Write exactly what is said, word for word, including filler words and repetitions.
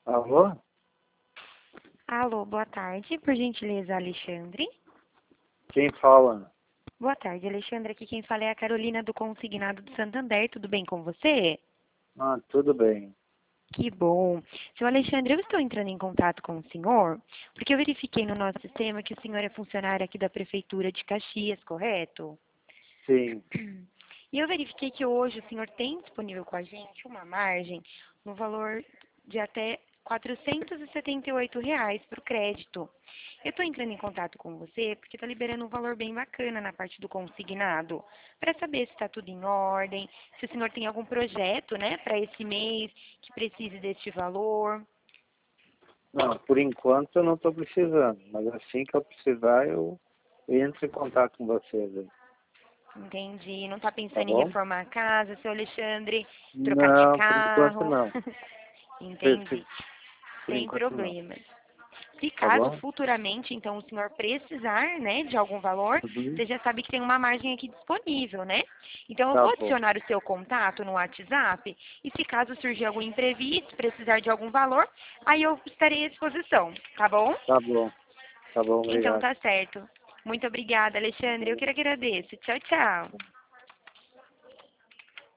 Alô? Alô, boa tarde. Por gentileza, Alexandre. Quem fala? Boa tarde, Alexandre. Aqui quem fala é a Carolina do Consignado do Santander. Tudo bem com você? Ah, tudo bem. Que bom. Seu Alexandre, eu estou entrando em contato com o senhor porque eu verifiquei no nosso sistema que o senhor é funcionário aqui da Prefeitura de Caxias, correto? Sim. E eu verifiquei que hoje o senhor tem disponível com a gente uma margem no valor de até quatrocentos e setenta e oito reais para o crédito. Eu estou entrando em contato com você porque está liberando um valor bem bacana na parte do consignado, para saber se está tudo em ordem, se o senhor tem algum projeto, né, para esse mês que precise deste valor. Não, por enquanto eu não estou precisando, mas assim que eu precisar eu entro em contato com vocês aí. Entendi. Não está Tá pensando em bom? reformar a casa, seu Alexandre, trocar de Não, por enquanto carro? não. Por, Entendi. por Sem enquanto não. problemas. Se Tá caso bom? futuramente, então, o senhor precisar, né, de algum valor, Uhum. você já sabe que tem uma margem aqui disponível, né? Então, eu Tá vou bom. adicionar o seu contato no WhatsApp e se caso surgir algum imprevisto, precisar de algum valor, aí eu estarei à disposição, tá bom? Tá bom. Tá bom, Então, obrigado. tá certo. Muito obrigada, Alexandre. Eu que agradeço. Tchau, tchau.